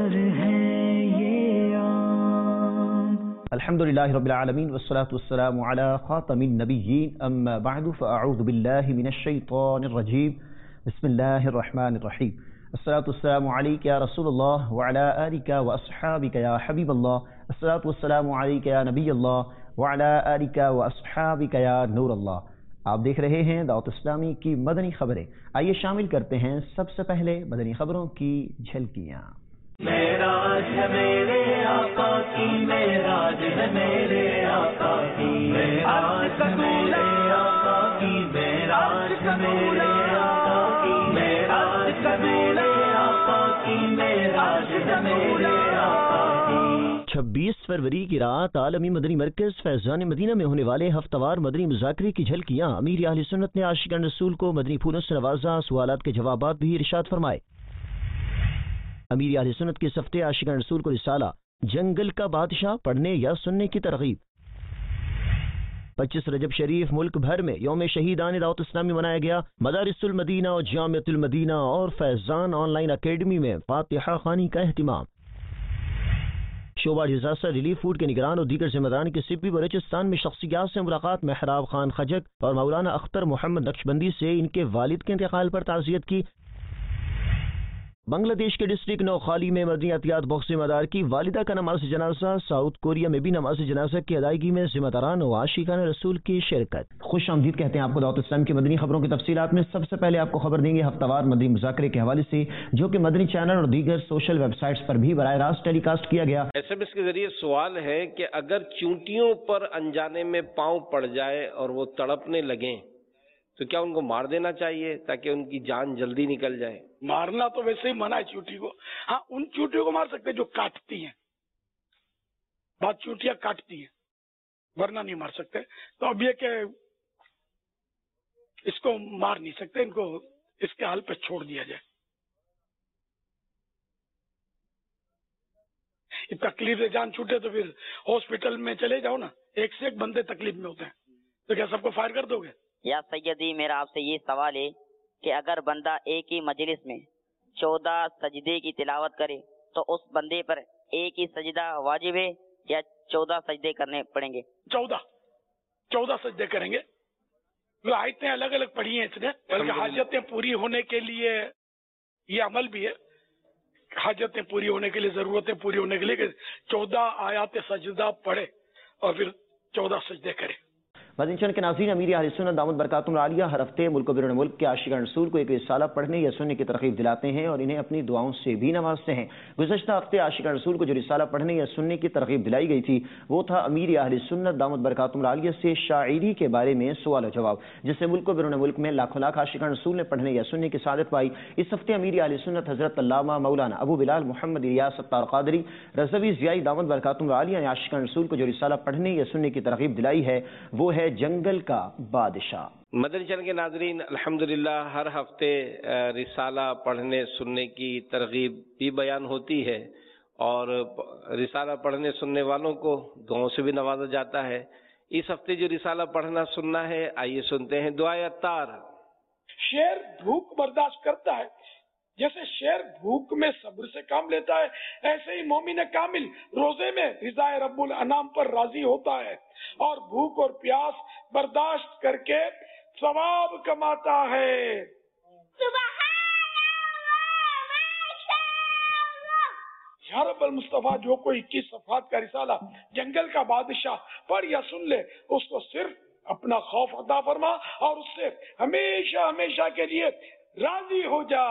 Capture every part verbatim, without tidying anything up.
الحمد للہ رب العالمین والصلاة والسلام علی خاتم النبیین اما بعد فاعوذ باللہ من الشیطان الرجیم بسم اللہ الرحمن الرحیم الصلاة والسلام علیک یا رسول اللہ وعلی آلک واصحابک یا حبیب اللہ الصلاة والسلام علیک یا نبی اللہ وعلی آلک واصحابک یا نور اللہ۔ آپ دیکھ رہے ہیں دعوت اسلامی کی مدنی خبریں، آئیے شامل کرتے ہیں سب سے پہلے مدنی خبروں کی جھلکیاں۔ معراج ہے میرے آقا کی، معراج ہے میرے آقا کی، معراج ہے میرے آقا کی، معراج ہے میرے آقا کی، معراج ہے میرے آقا کی، معراج ہے میرے آقا کی۔ چھبیس فروری کی رات عالمی مدنی مرکز فیضان مدینہ میں ہونے والے ہفتہ وار مدنی مذاکرے کی جھلکیاں۔ امیر اہل سنت نے عاشقان رسول کو مدنی پھولوں سے نوازا، سوالات کے جوابات بھی ارشاد فرمائے۔ امیر اہل سنت کے صفتے عاشقان رسول کو رسالہ جنگل کا بادشاہ پڑھنے یا سننے کی ترغیب۔ پچیس رجب شریف ملک بھر میں یوم شہیدان دعوت اسلامی منایا گیا۔ مدارس المدینہ اور جامعۃ المدینہ اور فیضان آن لائن اکیڈمی میں فاتحہ خوانی کا اہتمام۔ شعبہ ڈیزاسٹر ریلیف فوڈ کے نگران اور دیگر ذمہ داران کے سپی بلوچستان میں شخصیات سے ملاقات۔ محراب خان خجک اور مولانا اختر محمد نقشبندی سے ان کے والد کے انتقال پر تعزیت کی۔ بنگلہ دیش کے ڈسٹرکٹ نوخالی میں مدنی احتیاط باکس ذمہ دار کی والدہ کا نماز جنازہ۔ ساؤتھ کوریا میں بھی نماز جنازہ کی ادائیگی میں ذمہ داران و عاشقان رسول کی شرکت۔ خوش آمدید کہتے ہیں آپ کو دعوت اسلام کی مدنی خبروں کی تفصیلات میں۔ سب سے پہلے آپ کو خبر دیں گے ہفتہ وار مدنی مذاکرے کے حوالے سے، جو کہ مدنی چینل اور دیگر سوشل ویب سائٹس پر بھی براہ راست ٹیلی کاسٹ کیا گیا۔ ایس ایم ایس کے ذریعے سوال ہے کہ اگر چونٹیوں پر انجانے میں پاؤں پڑ جائے اور وہ تڑپنے لگیں تو کیا ان کو مار دینا چاہیے تاکہ ان کی جان جلدی نکل جائے؟ مارنا تو ویسے ہی منع ہے چونٹی کو، ہاں ان چونٹیوں کو مار سکتے جو کاٹتی ہیں، بات چونٹیاں کاٹتی ہیں ورنہ نہیں مار سکتے۔ تو اب یہ کہ اس کو مار نہیں سکتے، ان کو اس کے حال پہ چھوڑ دیا جائے۔ تکلیف سے جان چھوٹے تو پھر ہاسپٹل میں چلے جاؤ نا، ایک سے ایک بندے تکلیف میں ہوتے ہیں، تو کیا سب کو فائر کر دو گے؟ یا سیدی میرا آپ سے یہ سوال ہے کہ اگر بندہ ایک ہی مجلس میں چودہ سجدے کی تلاوت کرے تو اس بندے پر ایک ہی سجدہ واجب ہے یا چودہ سجدے کرنے پڑیں گے؟ چودہ چودہ سجدے کریں گے۔ وہ آیتیں الگ الگ پڑھی ہیں اس نے، بلکہ حاجتیں پوری ہونے کے لیے یہ عمل بھی ہے، حاجتیں پوری ہونے کے لیے، ضرورتیں پوری ہونے کے لیے کہ چودہ آیات سجدہ پڑھے اور پھر چودہ سجدے کرے۔ مدنی چینل کے ناظرین، امیر اہل سنت دامت برکاتہم العالیہ ہر ہفتے ملک و بیرون ملک کے عاشقان رسول کو ایک رسالہ پڑھنے یا سننے کی ترغیب دلاتے ہیں اور انہیں اپنی دعاؤں سے بھی نوازتے ہیں۔ گزشتہ ہفتے عاشقان رسول کو جو رسالہ پڑھنے یا سننے کی ترغیب دلائی گئی تھی وہ تھا امیر اہل سنت دامت برکاتہم العالیہ سے شاعری کے بارے میں سوال و جواب، جس سے ملک و بیرون ملک میں لاکھوں لاکھ عاشقان رسول نے پڑھنے یا سننے کی سعادت پائی۔ اس ہفتے امیر اہل سنت حضرت علامہ مولانا ابو بلال محمد الیاس ستار قادری رضوی ضیائی دامت برکاتہم العالیہ نے عاشقان رسول کو جو رسالہ پڑھنے یا سننے کی ترغیب دلائی ہے وہ ہے جنگل کا بادشاہ۔ مدنی چینل کے ناظرین، الحمدللہ ہر ہفتے رسالہ پڑھنے سننے کی ترغیب بھی بیان ہوتی ہے اور رسالہ پڑھنے سننے والوں کو دعاؤں سے بھی نوازا جاتا ہے۔ اس ہفتے جو رسالہ پڑھنا سننا ہے، آئیے سنتے ہیں دعائے عطار۔ شیر بھوک برداشت کرتا ہے، جیسے شیر بھوک میں صبر سے کام لیتا ہے، ایسے ہی مومن کامل روزے میں رضا رب الانام پر راضی ہوتا ہے اور بھوک اور پیاس برداشت کر کے ثواب کماتا ہے۔ یا رب المصطفیٰ، جو کوئی اکیس صفحات کا رسالہ جنگل کا بادشاہ پڑھ یا سن لے، اس کو صرف اپنا خوف عطا فرما اور اس سے ہمیشہ ہمیشہ کے لیے راضی ہو جا۔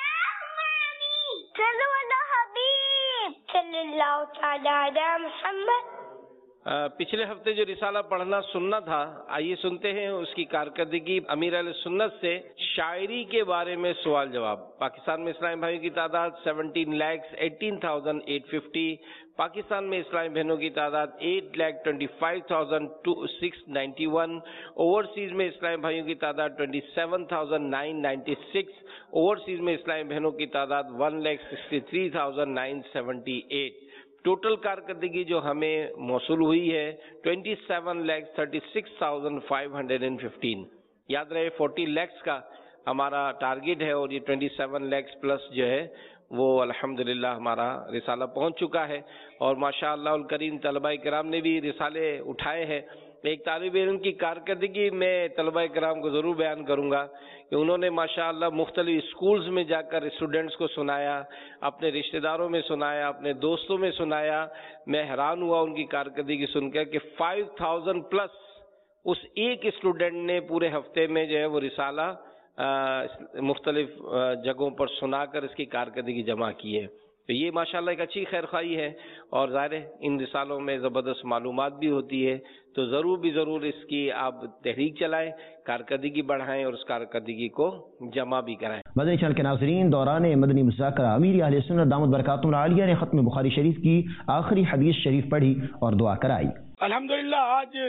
صلو علی حبیب صلی اللہ تعالی علی محمد۔ پچھلے ہفتے جو رسالہ پڑھنا سننا تھا، آئیے سنتے ہیں اس کی کارکردگی۔ امیر اہل سنت سے شاعری کے بارے میں سوال جواب۔ پاکستان میں اسلامی بھائیوں کی تعداد seventeen lakhs eighteen thousand eight fifty, Pakistan میں اسلامی بہنوں کی تعداد eight lakh twenty five thousand six ninety one, overseas میں اسلامی بھائیوں کی تعداد twenty seven thousand nine ninety six, overseas میں اسلامی بہنوں کی تعداد one lakh sixty three thousand nine seventy eight. Total کارکردگی جو ہمیں موصول ہوئی ہے twenty seven lakh thirty six thousand five hundred and fifteen. یاد رہے فورٹی لیکس کا ہمارا ٹارگیٹ ہے اور یہ ٹوئنٹی سیون لیکس پلس جو ہے وہ الحمدللہ ہمارا رسالہ پہنچ چکا ہے، اور ماشاءاللہ الکریم طلباء کرام نے بھی رسالے اٹھائے ہیں۔ ایک طالب علم کی کارکردگی میں طلباء کرام کو ضرور بیان کروں گا کہ انہوں نے ماشاءاللہ مختلف اسکولز میں جا کر اسٹوڈنٹس کو سنایا، اپنے رشتہ داروں میں سنایا، اپنے دوستوں میں سنایا۔ میں حیران ہوا ان کی کارکردگی سن کر کہ فائیو تھاؤزینڈ پلس اس ایک اسٹوڈنٹ نے پورے ہفتے میں جو ہے وہ رسالہ مختلف جگہوں پر سنا کر اس کی کارکردگی جمع کی ہے۔ تو یہ ماشاءاللہ ایک اچھی خیر خواہی ہے، اور ظاہر ہے ان رسالوں میں زبردست معلومات بھی ہوتی ہے، تو ضرور بھی ضرور اس کی آپ تحریک چلائیں، کارکردگی بڑھائیں اور اس کارکردگی کو جمع بھی کرائیں۔ مدنی چینل کے ناظرین، دوران مدنی مذاکرہ امیر اہل سنت دامت برکاتہم العالیہ نے ختم بخاری شریف کی آخری حدیث شریف پڑھی اور دعا کرائی۔ الحمدللہ آج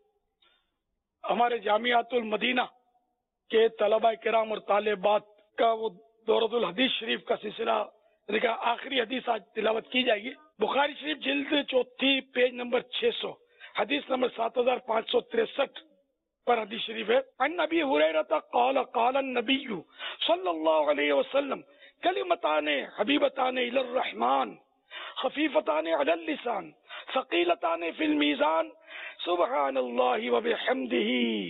ہمارے جامعۃ المدینہ کے طلباء کرام اور طالبات کا وہ دورۃ الحدیث شریف کا سلسلہ دیکھا، آخری حدیث آج تلاوت کی جائے گی۔ بخاری شریف جلد چوتھی پیج نمبر چھ سو، حدیث نمبر سات ہزار پانچ سو تریسٹھ پر حدیث شریف ہے۔ عن نبی ہریرہ قال قال النبی صلی اللہ علیہ وسلم کلمتان حبیبتان الی الرحمن خفیفتان علی اللسان ثقیلتان فی المیزان سبحان اللہ وبحمدہ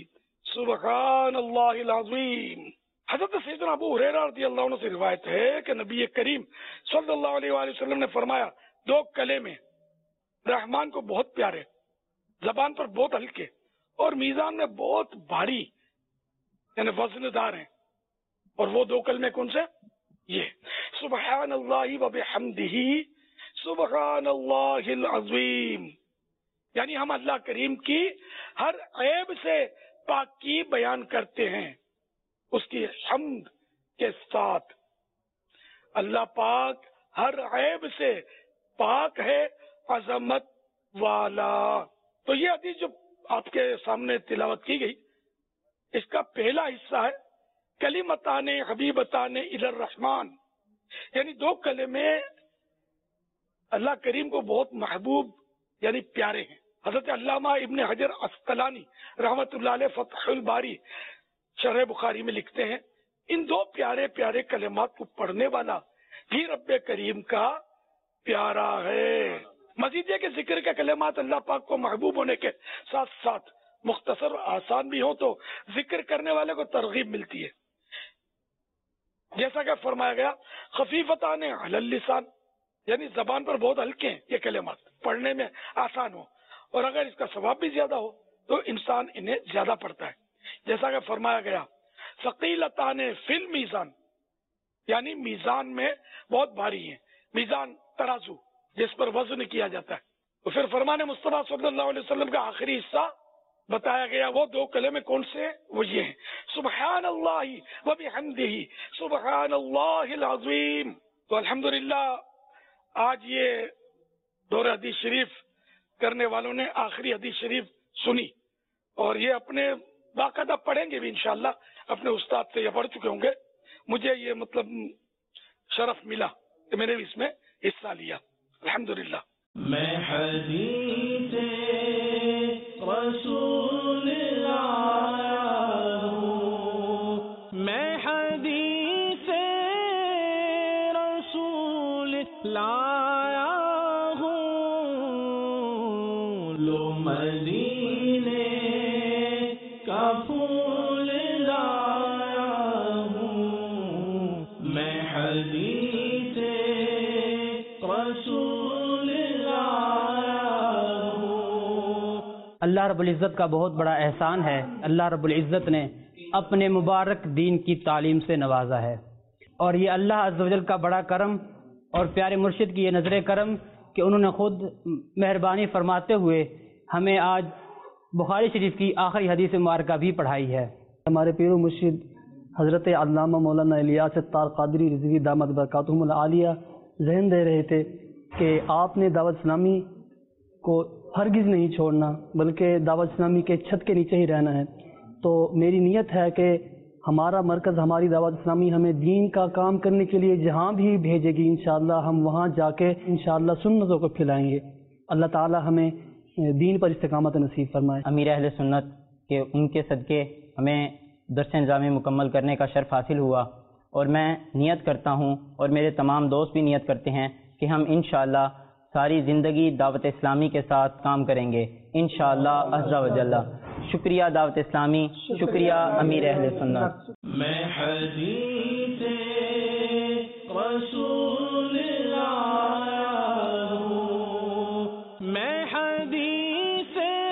سبحان اللہ العظیم۔ حضرت سیدنا ابو ہریرہ رضی اللہ عنہ سے روایت ہے کہ نبی کریم صلی اللہ علیہ وآلہ وسلم نے فرمایا، دو کلمے رحمان کو بہت پیارے، زبان پر بہت ہلکے اور میزان میں بہت بھاری یعنی وزن دار ہیں، اور وہ دو کلمے کون سے؟ یہ سبحان اللہ وبحمدہ سبحان اللہ العظیم، یعنی ہم اللہ کریم کی ہر عیب سے پاکی بیان کرتے ہیں، اس کی حمد کے ساتھ۔ اللہ پاک ہر عیب سے پاک ہے، عظمت والا۔ تو یہ حدیث جو آپ کے سامنے تلاوت کی گئی، اس کا پہلا حصہ ہے کلمتان حبیبتان الی الرحمن، یعنی دو کلمے اللہ کریم کو بہت محبوب یعنی پیارے ہیں۔ حضرت علامہ ابن حجر عسقلانی رحمت اللہ علیہ فتح الباری شرح بخاری میں لکھتے ہیں، ان دو پیارے پیارے کلمات کو پڑھنے والا ہی رب کریم کا پیارا ہے۔ مزید یہ کہ ذکر کے کلمات اللہ پاک کو محبوب ہونے کے ساتھ ساتھ مختصر اور آسان بھی ہوں تو ذکر کرنے والے کو ترغیب ملتی ہے، جیسا کہ فرمایا گیا خفیفتان علی اللسان، یعنی زبان پر بہت ہلکے ہیں یہ کلمات، پڑھنے میں آسان ہو، اور اگر اس کا ثواب بھی زیادہ ہو تو انسان انہیں زیادہ پڑھتا ہے، جیسا کہ فرمایا گیا ثقیلتان فی المیزان، یعنی میزان میں بہت بھاری ہیں، میزان ترازو جس پر وزن کیا جاتا ہے۔ تو پھر فرمان مصطفیٰ صلی اللہ علیہ وسلم کا آخری حصہ بتایا گیا، وہ دو کلمے کون سے؟ وہ یہ ہیں سبحان اللہ وبحمدہ سبحان اللہ العظیم۔ تو الحمدللہ آج یہ دورہ حدیث شریف کرنے والوں نے آخری حدیث شریف سنی، اور یہ اپنے باقاعدہ پڑھیں گے بھی انشاءاللہ، اپنے استاد سے یہ پڑھ چکے ہوں گے۔ مجھے یہ مطلب شرف ملا کہ میں نے اس میں حصہ لیا، الحمدللہ۔ میں حدیث رسول لایا ہوں، میں حدیث رسول لایا ہوں، لو مدینے کا پھول لایا ہوں، میں حدیث رسول لایا ہوں۔ اللہ رب العزت کا بہت بڑا احسان ہے، اللہ رب العزت نے اپنے مبارک دین کی تعلیم سے نوازا ہے، اور یہ اللہ عز و جل کا بڑا کرم اور پیارے مرشد کی یہ نظر کرم کہ انہوں نے خود مہربانی فرماتے ہوئے ہمیں آج بخاری شریف کی آخری حدیث مبارکہ بھی پڑھائی ہے۔ ہمارے پیر و مرشد حضرت علامہ مولانا الیاس اتار قادری رضوی دامت برکاتہم العالیہ ذہن دے رہے تھے کہ آپ نے دعوت اسلامی کو ہرگز نہیں چھوڑنا، بلکہ دعوت اسلامی کے چھت کے نیچے ہی رہنا ہے۔ تو میری نیت ہے کہ ہمارا مرکز، ہماری دعوت اسلامی ہمیں دین کا کام کرنے کے لیے جہاں بھی بھیجے گی، انشاءاللہ ہم وہاں جا کے انشاءاللہ سنتوں کو پھیلائیں گے۔ اللہ تعالی ہمیں دین پر استقامت نصیب فرمائے۔ امیر اہل سنت کہ ان کے صدقے ہمیں درس نظامی مکمل کرنے کا شرف حاصل ہوا، اور میں نیت کرتا ہوں اور میرے تمام دوست بھی نیت کرتے ہیں کہ ہم انشاءاللہ ساری زندگی دعوت اسلامی کے ساتھ کام کریں گے انشاءاللہ عز و جل۔ شکریہ دعوت اسلامی، شکریہ امیر اہل سنت۔ میں حدیث رسول لایا ہوں، میں حدیث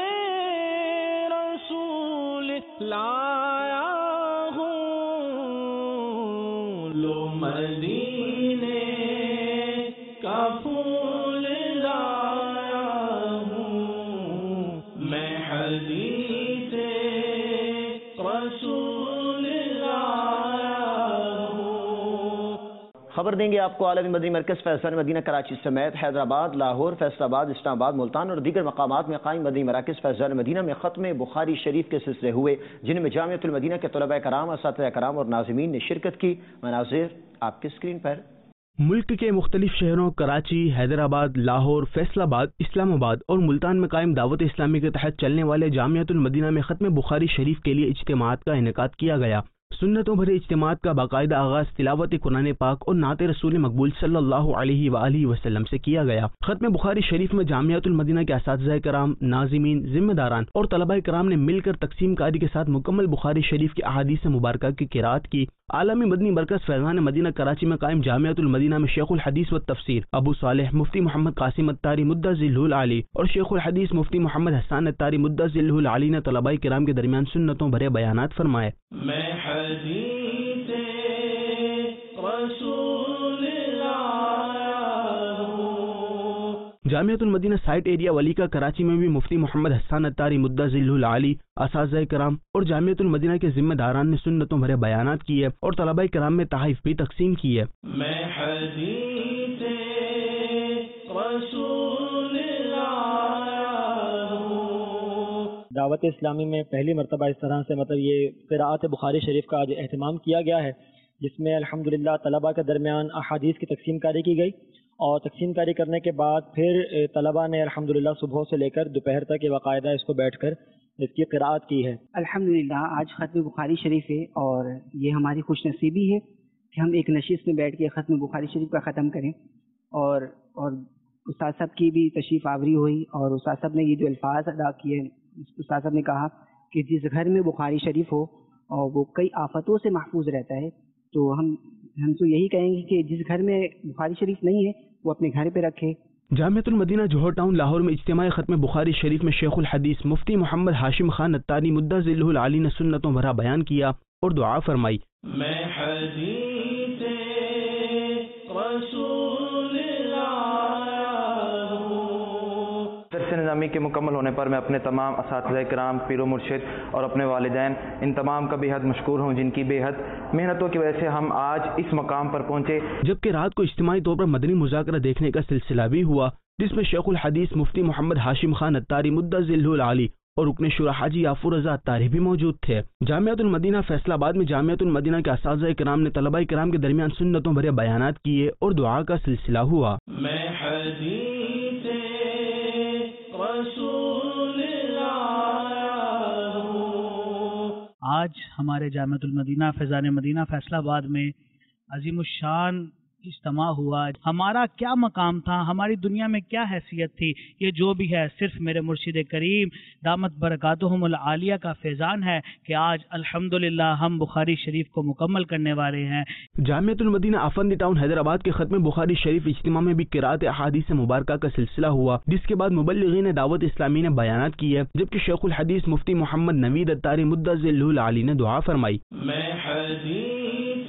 رسول لایا ہوں، لو مدینے کا پھول لایا ہوں، میں حدیث رسول لایا ہوں۔ خبر دیں گے آپ کو عالمی مدنی مرکز فیضان مدینہ کراچی سمیت حیدرآباد، لاہور، فیصل آباد، اسلام آباد، ملتان اور دیگر مقامات میں قائم مدنی مراکز فیضان مدینہ میں ختم بخاری شریف کے سلسلے ہوئے، جن میں جامعۃ المدینہ کے طلباء کرام، اساتذہ کرام اور ناظمین نے شرکت کی۔ مناظر آپ کی اسکرین پر۔ ملک کے مختلف شہروں کراچی، حیدرآباد، لاہور، فیصل آباد، اسلام آباد اور ملتان میں قائم دعوت اسلامی کے تحت چلنے والے جامعۃ المدینہ میں ختم بخاری شریف کے لیے اجتماعات کا انعقاد کیا گیا۔ سنتوں بھرے اجتماعات کا باقاعدہ آغاز تلاوت قرآن پاک اور نعت رسول مقبول صلی اللہ علیہ وآلہ وسلم سے کیا گیا۔ ختم بخاری شریف میں جامعۃ المدینہ کے اساتذہ کرام، ناظمین، ذمہ داران اور طلباء کرام نے مل کر تقسیم کاری کے ساتھ مکمل بخاری شریف کی احادیث مبارکہ کی قرأت کی۔ عالمی مدنی مرکز فیضان مدینہ کراچی میں قائم جامعۃ المدینہ میں شیخ الحدیث و تفسیر ابو صالح مفتی محمد قاسم اتاری مدہ ذلہ العالی اور شیخ الحدیث مفتی محمد حسان اتاری مدہ ذلہ العالی نے طلباء کرام کے درمیان سنتوں بھرے بیانات فرمائے۔ میں حدیث رسول لایا ہوں۔ جامعۃ المدینہ سائٹ ایریا ولیکا کراچی میں بھی مفتی محمد حسان اتاری مدہ ذلہ العالی، اساتذہ کرام اور جامعۃ المدینہ کے ذمہ داران نے سنتوں بھرے بیانات کیے اور طلباء کرام میں تحائف بھی تقسیم کی ہے۔ میں حدیث رسول لایا ہوں۔ دعوت اسلامی میں پہلی مرتبہ اس طرح سے مطلب یہ قراءت بخاری شریف کا آج اہتمام کیا گیا ہے، جس میں الحمدللہ طلباء کے درمیان احادیث کی تقسیم کاری کی گئی، اور تقسیم کاری کرنے کے بعد پھر طلباء نے الحمدللہ صبح سے لے کر دوپہر تک یہ باقاعدہ اس کو بیٹھ کر اس کی قراءت کی ہے۔ الحمدللہ آج ختم بخاری شریف ہے، اور یہ ہماری خوش نصیبی ہے کہ ہم ایک نشست میں بیٹھ کے ختم بخاری شریف کا ختم کریں، اور اور استاد صاحب کی بھی تشریف آوری ہوئی، اور استاد صاحب نے یہ جو الفاظ ادا کیے، استاد صاحب نے کہا کہ جس گھر میں بخاری شریف ہو اور وہ کئی آفتوں سے محفوظ رہتا ہے، تو ہم ہم تو یہی کہیں گے کہ جس گھر میں بخاری شریف نہیں ہے وہ اپنے گھر پہ رکھے۔ جامعۃ المدینہ جوہر ٹاؤن لاہور میں اجتماع ختم بخاری شریف میں شیخ الحدیث مفتی محمد ہاشم خان اتاری مدہ ذلہ العالی نے سنتوں بھرا بیان کیا اور دعا فرمائی۔ میں حدیث رسول لایا ہوں۔ درس نظامی کے مکمل ہونے پر میں اپنے تمام اساتذہ کرام، پیر و مرشد اور اپنے والدین ان تمام کا بے حد مشکور ہوں، جن کی بے حد محنتوں کی وجہ سے ہم آج اس مقام پر پہنچے۔ جبکہ رات کو اجتماعی طور پر مدنی مذاکرہ دیکھنے کا سلسلہ بھی ہوا، جس میں شیخ الحدیث مفتی محمد ہاشم خان اتاری مدہ ذلہ العالی اور رکن شورا حاجی یافور رضا اتاری بھی موجود تھے۔ جامعۃ المدینہ فیصل آباد میں جامعۃ المدینہ کے اساتذہ کرام نے طلباء کرام کے درمیان سنتوں بھرے بیانات کیے اور دعا کا سلسلہ ہوا۔ میں حدیث رسول لایا ہوں۔ آج ہمارے جامعۃ المدینہ فیضان مدینہ فیصل آباد میں عظیم الشان اجتماع ہوا۔ ہمارا کیا مقام تھا، ہماری دنیا میں کیا حیثیت تھی، یہ جو بھی ہے صرف میرے مرشد کریم دامت برکاتہم العالیہ کا فیضان ہے کہ آج الحمدللہ ہم بخاری شریف کو مکمل کرنے والے ہیں۔ جامعۃ المدینہ آفندی ٹاؤن حیدرآباد کے ختم بخاری شریف اجتماع میں بھی قراءت احادیث مبارکہ کا سلسلہ ہوا، جس کے بعد مبلغین دعوت اسلامی نے بیانات کیے، جبکہ شیخ الحدیث مفتی محمد نوید اتاری مدہ ذلہ العالی نے دعا فرمائی۔ میں حدیث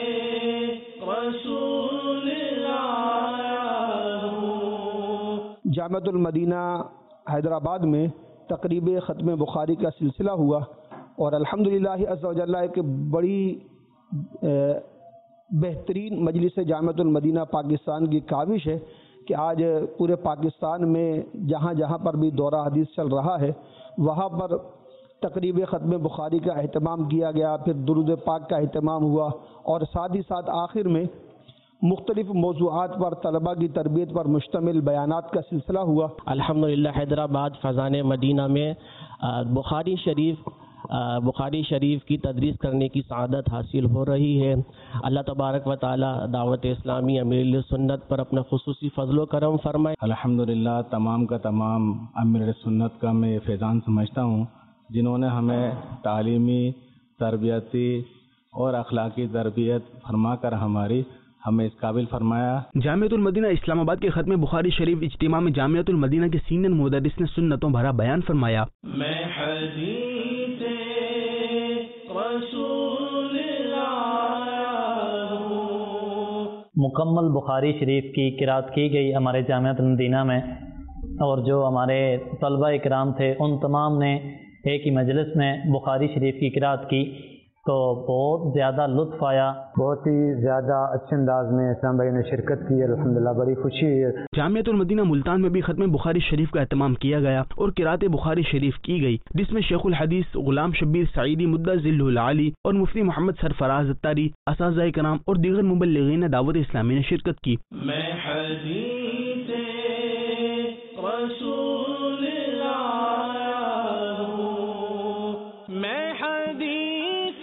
رسول لایا ہوں۔ جامعۃ المدینہ حیدرآباد میں تقریب ختم بخاری کا سلسلہ ہوا، اور الحمدللہ عز و جل ایک بڑی بہترین مجلس جامعۃ المدینہ پاکستان کی کاوش ہے کہ آج پورے پاکستان میں جہاں جہاں پر بھی دورہ حدیث چل رہا ہے، وہاں پر تقریب ختم بخاری کا اہتمام کیا گیا، پھر درود پاک کا اہتمام ہوا، اور ساتھ ہی ساتھ آخر میں مختلف موضوعات پر طلباء کی تربیت پر مشتمل بیانات کا سلسلہ ہوا۔ الحمدللہ حیدرآباد فیضان مدینہ میں بخاری شریف بخاری شریف کی تدریس کرنے کی سعادت حاصل ہو رہی ہے۔ اللہ تبارک و تعالی دعوت اسلامی امیر سنت پر اپنا خصوصی فضل و کرم فرمائے۔ الحمدللہ تمام کا تمام امیر سنت کا میں فیضان سمجھتا ہوں، جنہوں نے ہمیں تعلیمی، تربیتی اور اخلاقی تربیت فرما کر ہماری ہمیں اس قابل فرمایا۔ جامعۃ المدینہ اسلام آباد کے ختم بخاری شریف اجتماع میں جامعۃ المدینہ کے سینئر مدرس نے سنتوں بھرا بیان فرمایا۔ میں حدیث رسول اللہ مکمل بخاری شریف کی قرات کی گئی ہمارے جامعۃ المدینہ میں، اور جو ہمارے طلبہ اکرام تھے ان تمام نے ایک ہی مجلس میں بخاری شریف کی قرات کی، تو بہت زیادہ لطف آیا، بہت ہی زیادہ اچھے انداز میں اسلام بھائی نے شرکت کی، الحمدللہ بڑی خوشی ہے۔ جامعۃ المدینہ ملتان میں بھی ختم بخاری شریف کا اہتمام کیا گیا اور قرات بخاری شریف کی گئی، جس میں شیخ الحدیث غلام شبیر سعیدی مدہ ذلہ العالی اور مفتی محمد سرفراز اتاری، اساتذہ کرام اور دیگر مبلغین دعوت اسلامی نے شرکت کی۔ میں حدیث رسول اللہ میں حدیث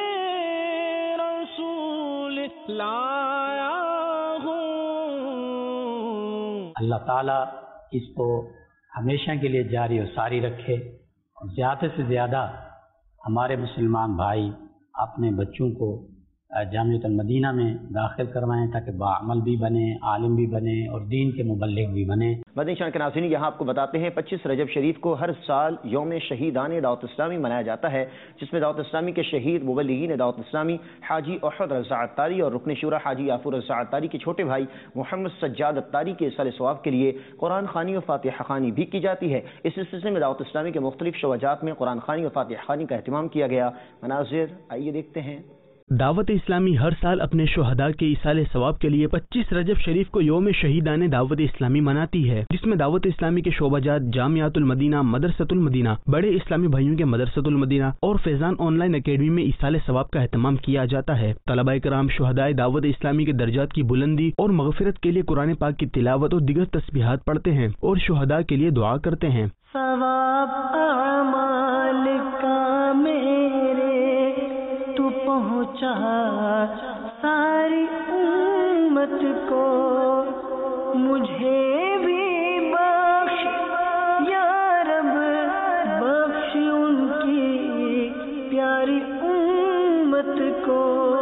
رسول لایا ہوں۔ اللہ تعالیٰ اس کو ہمیشہ کے لیے جاری و ساری رکھے، اور زیادہ سے زیادہ ہمارے مسلمان بھائی اپنے بچوں کو جامعۃ المدینہ میں داخل کروائیں تاکہ باعمل بھی بنے، عالم بھی بنے اور دین کے مبلغ بھی بنے۔ مدنی چینل کے ناظرین، یہاں آپ کو بتاتے ہیں پچیس رجب شریف کو ہر سال یوم شہیدان دعوت اسلامی منایا جاتا ہے، جس میں دعوت اسلامی کے شہید مبلغین دعوت اسلامی حاجی احد رضا اتاری اور رکن شورا حاجی یافور رضا اتاری کے چھوٹے بھائی محمد سجاد اتاری کے اصال ثواب کے لیے قرآن خوانی و فاتحہ خوانی بھی کی جاتی ہے۔ اس سلسلے میں دعوت اسلامی کے مختلف شعبات میں قرآن خوانی و فاتحہ خوانی کا اہتمام کیا گیا۔ مناظر آئیے دیکھتے ہیں۔ دعوت اسلامی ہر سال اپنے شہداء کے ایصال ثواب کے لیے پچیس رجب شریف کو یوم شہیدان دعوت اسلامی مناتی ہے، جس میں دعوت اسلامی کے شعبہ جات جامعۃ المدینہ، مدرسۃ المدینہ، بڑے اسلامی بھائیوں کے مدرسۃ المدینہ اور فیضان آن لائن اکیڈمی میں ایصال ثواب کا اہتمام کیا جاتا ہے۔ طلبہ کرام شہداء دعوت اسلامی کے درجات کی بلندی اور مغفرت کے لیے قرآن پاک کی تلاوت اور دیگر تسبیحات پڑھتے ہیں اور شہداء کے لیے دعا کرتے ہیں۔ ثواب اعمال کا میرے تو پہنچا ساری امت کو، مجھے بھی بخش یا رب، بخش ان کی پیاری امت کو۔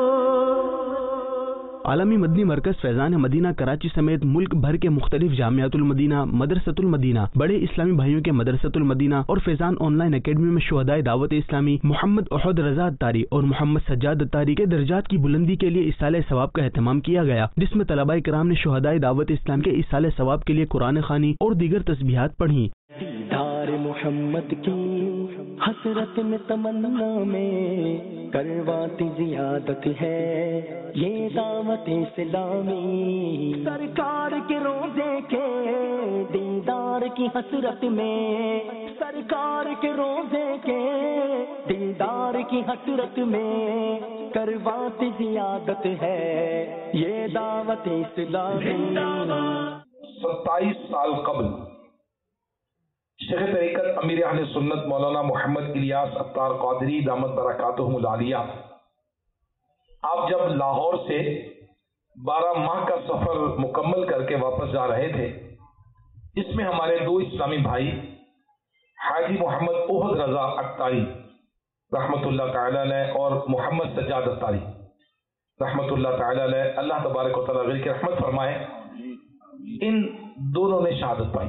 عالمی مدنی مرکز فیضان مدینہ کراچی سمیت ملک بھر کے مختلف جامعۃ المدینہ، مدرسۃ المدینہ، بڑے اسلامی بھائیوں کے مدرسۃ المدینہ اور فیضان آن لائن اکیڈمی میں شہداء دعوت اسلامی محمد احد رضا اتاری اور محمد سجاد اتاری کے درجات کی بلندی کے لیے ایصال ثواب کا اہتمام کیا گیا، جس میں طلباء کرام نے شہداء دعوت اسلام کے ایصال ثواب کے لیے قرآن خوانی اور دیگر تسبیحات پڑھی۔ دیدار محمد کی حسرت میں تمنا میں کرواتی زیادت ہے یہ دعوت اسلامی، سرکار کے روزے کے دیدار کی حسرت میں، سرکار کے روزے کے دیدار کی حسرت میں کرواتی زیادت ہے یہ دعوت اسلامی۔ ستائیس سال قبل شیخ طریقت امیر اہل سنت مولانا محمد الیاس اتار قادری دامت برکاتہم العالیہ آپ جب لاہور سے بارہ ماہ کا سفر مکمل کر کے واپس جا رہے تھے، اس میں ہمارے دو اسلامی بھائی حاجی محمد احد رضا اتاری رحمت اللہ تعالی علیہ اور محمد سجاد اتاری رحمت اللہ تعالی علیہ، اللہ تبارک و تعالی کی رحمت فرمائے، ان دونوں نے شہادت پائی،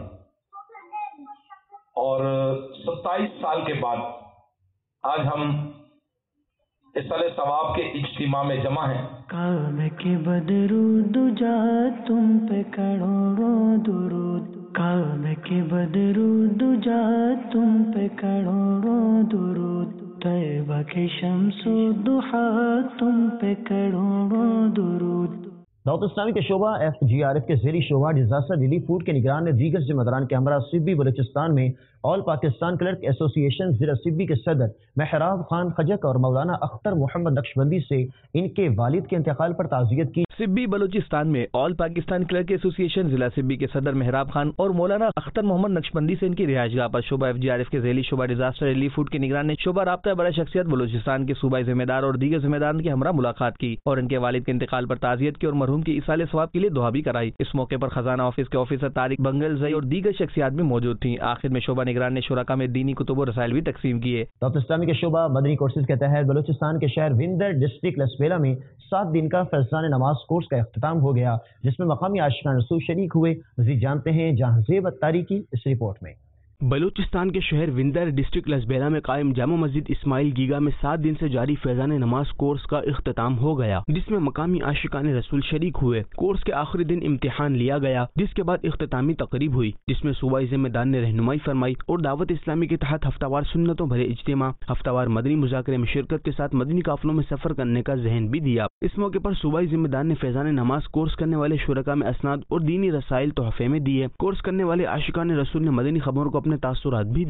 اور ستائیس سال کے بعد آج ہم ایصال ثواب کے اجتماع میں جمع ہیں۔ کام کے بدرو دجا تم پہ کروڑوں درود، کام کے بدرو دجا تم پہ کروڑوں درود، طیبہ کے شمس و ضحا تم پہ کروڑوں درود۔ دعوت اسلامی کے شعبہ ایف جی آر ایف کے زیری شعبہ ڈیزاسٹر ریلیف فوڈ کے نگران نے دیگر ذمہ داران کے ہمراہ سبی بلوچستان میں آل پاکستان کلرک ایسوسی ایشن ضلع سبی کے صدر محراب خان خجک اور مولانا اختر محمد نقشبندی سے ان کے والد کے انتقال پر تعزیت کی۔ सिब्बी बलूचिस्तान में ऑल पाकिस्तान क्लर्क एसोसिएशन जिला सिब्बी के सदर मेहराब खान और मौलाना अख्तर मोहम्मद नक्शबंदी से इनकी रिहाइशगाह पर शोबा एफ जी आर एफ के ज़ैली शोबा डिजास्टर रिलीफ फूड के निगरान ने शोबा राब्ता बड़ा शख्सियत बलूचिस्तान के सूबाई जिम्मेदार और दीगर जिम्मेदार के हमरा मुलाकात की और इनके वालिद के इंतकाल पर ताज़ियत की और मरहूम की इसाले सवाब के लिए दुआ भी कराई। इस मौके पर खजाना ऑफिस के ऑफिसर तारिक बंगल जई और दीगर शख्सियात भी मौजूद थी। आखिर में शोबा निगरान ने शुरका में दीनी कुतुब और रसाइल भी तकसीम किए। दावत इस्लामी के शोबा मदनी कोर्सेज के तहत बलूचिस्तान के शहर विंदर डिस्ट्रिक्ट लसबेला में सात दिन का फैज़ान नमाज कोर्स का इख्तिताम हो गया, जिसमें मकामी आशिकान रसूल शरीक हुए। मज़ीद जानते हैं जहांज़ेब अत्तारी की इस रिपोर्ट में। बलूचिस्तान के शहर विंदर डिस्ट्रिक्ट लसबेला में कायम जामा मस्जिद इस्माइल गीगा में सात दिन से जारी फैज़ान नमाज कोर्स का इख्तिताम हो गया, जिसमें मकामी आशिकान रसूल शरीक हुए। कोर्स के आखिरी दिन इम्तिहान लिया गया, जिसके बाद इख्तितामी तकरीब हुई, जिसमें सूबाई ज़िम्मेदार ने रहनुमाई फरमाई और दावत इस्लामी के तहत हफ्तावार सुन्नतों भरे इज्तिमा, हफ्तावार मदनी मुज़ाकरे में शिरकत के साथ मदनी काफिलों में सफर करने का ज़हन भी दिया। इस मौके पर सूबाई ज़िम्मेदार ने फैज़ान नमाज कोर्स करने वाले शुरका में असनाद और दीनी रसाइल तोहफे में दिए। कोर्स करने वाले आशिकान रसूल ने मदनी खबरों को अपने तासुरात भी दिए।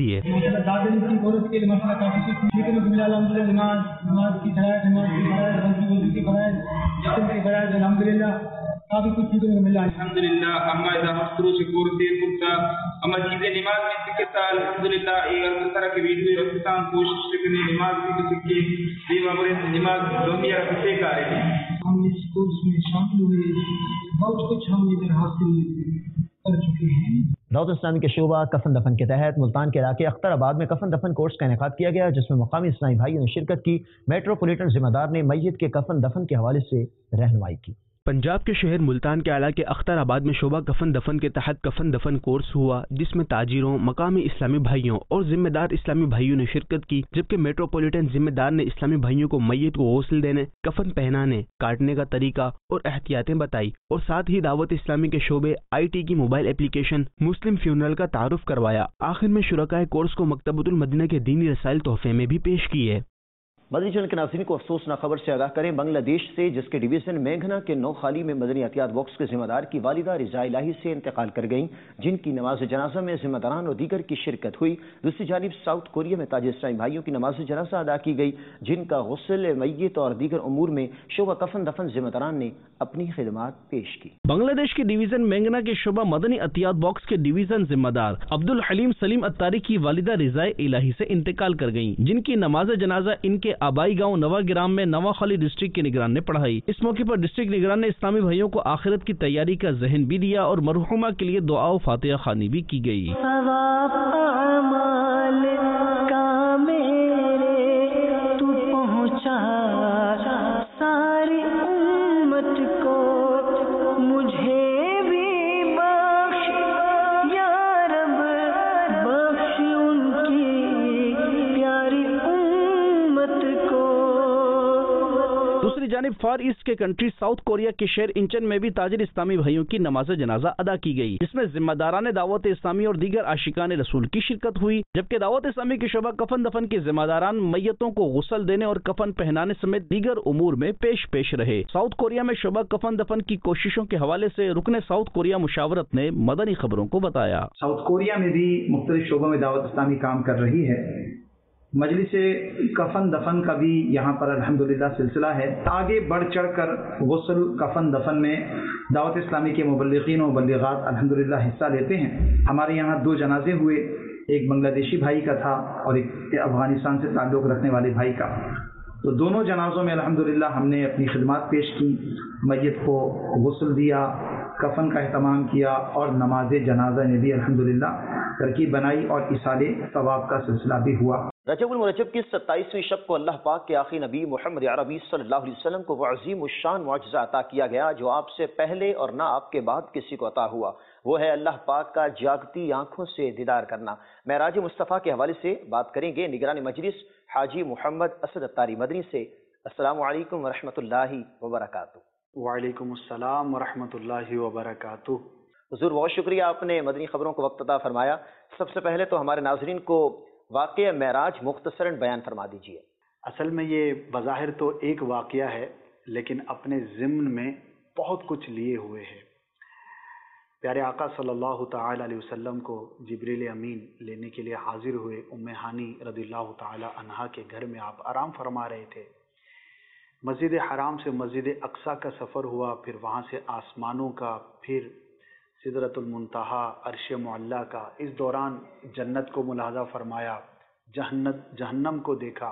काफी कुछ सीखने को मिला अल्हम्दुलिल्लाह। अम्मा इज़ा मस्रूर से कोर्स दे पुख्ता अम्मा चीज़ें नमाज में सीखे साल अल्हम्दुलिल्लाह एक अलग तरह के वीडियो रखतां कोशिश करने नमाज भी सीखे ये बाबरे नमाज दुनिया से का रहे हैं। हम इस कोर्स में शामिल हुए, बहुत कुछ हम इधर हासिल कर चुके हैं। दावत इस्लामी के शोबा कफन दफन के तहत मुल्तान के इलाके अख्तराबाद में कफन दफन कोर्स का इनेकाद किया गया, जिसमें मकामी इस्लामी भाइयों ने शिरकत की। मेट्रोपॉलिटन जिम्मेदार ने मैयत के कफन दफन के हवाले से रहनुमाई की। पंजाब के शहर मुल्तान के इलाके अख्तराबाद में शोबा कफन दफन के तहत कफन दफन कोर्स हुआ, जिसमें ताजिरों, मकामी इस्लामी भाइयों और जिम्मेदार इस्लामी भाइयों ने शिरकत की। जबकि मेट्रोपॉलिटन जिम्मेदार ने इस्लामी भाइयों को मैयत को गौसल देने, कफन पहनाने, काटने का तरीका और एहतियातें बताई और साथ ही दावत इस्लामी के शोबे आई टी की मोबाइल एप्लीकेशन मुस्लिम फ्यूनरल का तारुफ करवाया। आखिर में शुरकाए कोर्स को मकतबतुल मदीना के दीनी रसाइल तोहफे में भी पेश किए। मदनी चैनल के नाज़रीन को अफसोसनाक खबर से आगाह करें। बांग्लादेश से जिसके डिवीजन मेघना के नौ खाली में मदनी एहतियात बॉक्स के जिम्मेदार की वालिदा रिज़ा इलाही से इंतकाल कर गईं, जिनकी नमाज जनाजा में जिम्मेदारान और दीगर की शिरकत हुई। दूसरी जानिब साउथ कोरिया में ताज इस्लामी भाइयों की नमाज जनाजा अदा की गई, जिनका गुस्ल मैयत और दीगर उमूर में शोबा कफन दफन जिम्मेदारान ने अपनी खिदमात पेश की। बांग्लादेश के डिवीजन मेघना के शोबा मदनी एहतियात बॉक्स के डिवीजन जिम्मेदार अब्दुल हलीम सलीम अत्तारी की वालिदा रिज़ा इलाही से इंतकाल कर गईं, जिनकी नमाज जनाजा इनके आबाई गांव नवा ग्राम में नवाखाली डिस्ट्रिक्ट के निगरान ने पढ़ाई। इस मौके पर डिस्ट्रिक्ट निगरान ने इस्लामी भाइयों को आखिरत की तैयारी का जहन भी दिया और मरहुमा के लिए दुआ और फातिहा खानी भी की गई। दूसरी जानिब फार ईस्ट के कंट्री साउथ कोरिया के शहर इंचन में भी ताजिर इस्लामी भाइयों की नमाज जनाजा अदा की गई, जिसमें जिम्मेदारान दावत इस्लामी और दीगर आशिकान रसूल की शिरकत हुई। जबकि दावत इस्लामी के शोबा कफन दफन के जिम्मेदारान मैयतों को गुस्ल देने और कफन पहनाने समेत दीगर उमूर में पेश पेश रहे। साउथ कोरिया में शोबा कफन दफन की कोशिशों के हवाले से रुकने साउथ कोरिया मुशावरत ने मदनी खबरों को बताया। साउथ कोरिया में भी मुख्तलिफ शोबों में दावत इस्लामी काम कर रही है। मजलिस कफन दफन का भी यहाँ पर अल्हम्दुलिल्लाह सिलसिला है। आगे बढ़ चढ़ कर गुस्ल कफन दफन में दावत इस्लामी के मुबल्लिगीन और मुबल्लिगात अल्हम्दुलिल्लाह हिस्सा लेते हैं। हमारे यहाँ दो जनाजे हुए, एक बांग्लादेशी भाई का था और एक अफगानिस्तान से ताल्लुक़ रखने वाले भाई का। तो दोनों जनाजों में अल्हम्दुलिल्लाह हमने अपनी खिदमत पेश की, मैयत को गुस्ल दिया, कफन का एहतमाम किया और नमाज जनाजा ने भी अल्हम्दुलिल्लाह तरकीब बनाई और इसाले सवाब का सिलसिला भी हुआ। रजबुल मुरज्जब की सत्ताईसवीं शब को अल्लाह पाक के आखिरी नबी मोहम्मद अरबी सल्लल्लाहु अलैहि वसल्लम को वो अजीम उश्शान मुअज्जिज़ा अता किया गया, जो आपसे पहले और ना आपके बाद किसी को अता हुआ। वो है अल्लाह पाक का जागती आंखों से दीदार करना। मेराज मुस्तफ़ा के हवाले से बात करेंगे निगरान मजलिस हाजी मोहम्मद असद अत्तारी मदनी से। अस्सलामु अलैकुम व रहमतुल्लाहि व बरकातुहू। वालेकुम अस्सलाम व रहमतुल्लाहि व बरकातुहू। हुजूर बहुत शुक्रिया, आपने मदनी खबरों को वक्त अता फरमाया। सबसे पहले तो हमारे नाज़रीन को वाक़या मेराज मुख्तसरन बयान फरमा दीजिए। असल में ये बज़ाहिर तो एक वाक़या है, लेकिन अपने ज़िम्न में बहुत कुछ लिए हुए है। प्यारे आका सल्लल्लाहु ताला अलैहि वसल्लम को जिब्रील अमीन लेने के लिए हाजिर हुए। उम्मे हानी रज़ियल्लाहु ताला अन्हा के घर में आप आराम फरमा रहे थे। مسجد حرام سے مسجد اقصیٰ کا سفر ہوا، پھر وہاں سے آسمانوں کا، پھر سدرۃ المنتہا، عرش معلیٰ کا. اس دوران جنت کو ملاحظہ فرمایا، جہنت جہنم کو دیکھا،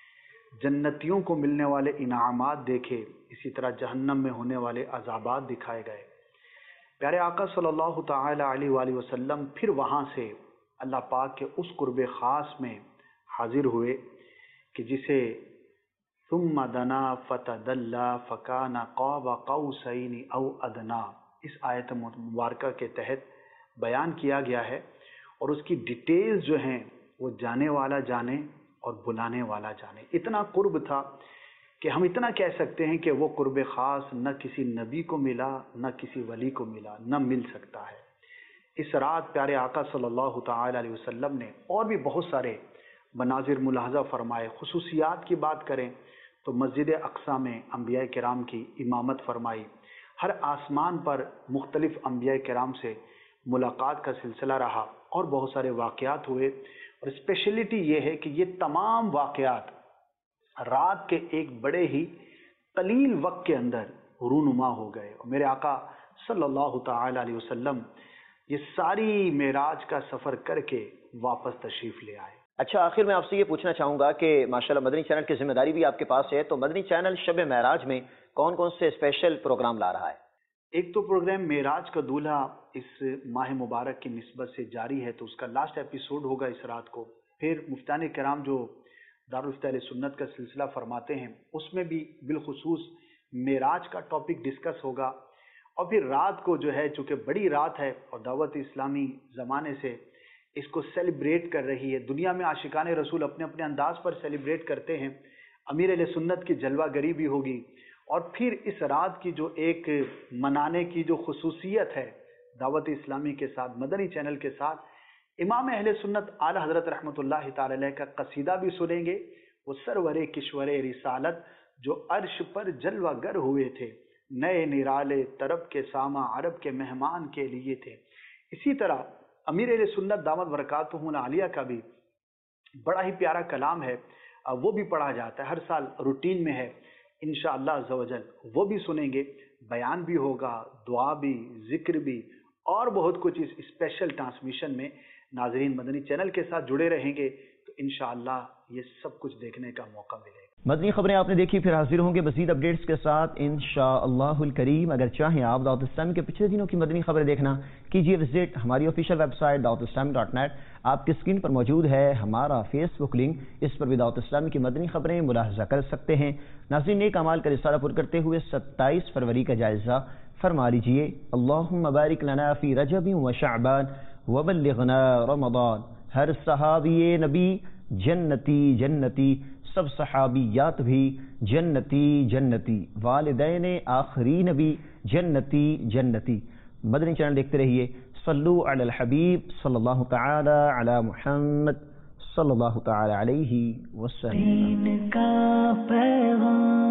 جنتیوں کو ملنے والے انعامات دیکھے، اسی طرح جہنم میں ہونے والے عذابات دکھائے گئے. پیارے آقا صلی اللہ تعالی علیہ وآلہ وسلم پھر وہاں سے اللہ پاک کے اس قرب خاص میں حاضر ہوئے کہ جسے ثم دنا فتدلی فکان قاب قوسین او ادنا اس آیت مبارکہ کے تحت بیان کیا گیا ہے، اور اس کی ڈیٹیلز جو ہیں وہ جانے والا جانے اور بلانے والا جانے. اتنا قرب تھا کہ ہم اتنا کہہ سکتے ہیں کہ وہ قرب خاص نہ کسی نبی کو ملا، نہ کسی ولی کو ملا، نہ مل سکتا ہے. اس رات پیارے آقا صلی اللہ تعالی علیہ وسلم نے اور بھی بہت سارے مناظر ملاحظہ فرمائے. خصوصیات کی بات کریں تو مسجد اقصیٰ میں انبیاء کرام کی امامت فرمائی. ہر آسمان پر مختلف انبیاء کرام سے ملاقات کا سلسلہ رہا اور بہت سارے واقعات ہوئے. اور اسپیشلٹی یہ ہے کہ یہ تمام واقعات رات کے ایک بڑے ہی قلیل وقت کے اندر رونما ہو گئے، اور میرے آقا صلی اللہ تعالی علیہ وسلم یہ ساری معراج کا سفر کر کے واپس تشریف لے آئے. اچھا، آخر میں آپ سے یہ پوچھنا چاہوں گا کہ ماشاءاللہ مدنی چینل کی ذمہ داری بھی آپ کے پاس ہے، تو مدنی چینل شب معراج میں کون کون سے اسپیشل پروگرام لا رہا ہے؟ ایک تو پروگرام معراج کا دولہا اس ماہ مبارک کی نسبت سے جاری ہے، تو اس کا لاسٹ ایپیسوڈ ہوگا اس رات کو. پھر مفتیان کرام جو دارالفتہ اہل سنت کا سلسلہ فرماتے ہیں اس میں بھی بالخصوص معراج کا ٹاپک ڈسکس ہوگا. اور پھر رات کو جو ہے چونکہ بڑی رات ہے اور دعوت اسلامی زمانے سے اس کو سیلیبریٹ کر رہی ہے، دنیا میں عاشقان رسول اپنے اپنے انداز پر سیلیبریٹ کرتے ہیں، امیر اہل سنت کی جلوہ گری بھی ہوگی. اور پھر اس رات کی جو ایک منانے کی جو خصوصیت ہے دعوت اسلامی کے ساتھ، مدنی چینل کے ساتھ، امام اہل سنت اعلی حضرت رحمۃ اللہ تعالی علیہ کا قصیدہ بھی سنیں گے. وہ سرور کشور رسالت جو عرش پر جلوہ گر ہوئے تھے، نئے نرالے طرب کے سامع عرب کے مہمان کے لیے تھے. اسی طرح امیر اہل سنت دامت برکاتہم العالیہ کا بھی بڑا ہی پیارا کلام ہے، وہ بھی پڑھا جاتا ہے، ہر سال روٹین میں ہے. انشاءاللہ عز و جل وہ بھی سنیں گے، بیان بھی ہوگا، دعا بھی، ذکر بھی، اور بہت کچھ اس اسپیشل ٹرانسمیشن میں. ناظرین مدنی چینل کے ساتھ جڑے رہیں گے تو انشاءاللہ یہ سب کچھ دیکھنے کا موقع ملے گا. مدنی خبریں آپ نے دیکھی، پھر حاضر ہوں گے مزید اپڈیٹس کے ساتھ انشاءاللہ الکریم. اگر چاہیں آپ دعوت اسلامی کے پچھلے دنوں کی مدنی خبریں دیکھنا، کیجیے وزٹ ہماری آفیشیل ویب سائٹ دعوت اسلامی ڈاٹ نیٹ. آپ کی اسکرین پر موجود ہے ہمارا فیس بک لنک، اس پر بھی دعوت اسلامی کی مدنی خبریں ملاحظہ کر سکتے ہیں. ناظرین، نیک اعمال کا رسالہ پر کرتے ہوئے ستائیس فروری کا جائزہ فرما لیجیے. اللہم بارک لنا فی رجب و شعبان وبلغنا رمضان. ہر صحابی نبی جنتی جنتی، سب صحابیات بھی جنتی جنتی، والدین آخری نبی جنتی جنتی. مدنی چینل دیکھتے رہیے. صلو علی الحبیب صلی اللہ تعالی علی محمد صلی اللہ تعالی علیہ وسلم.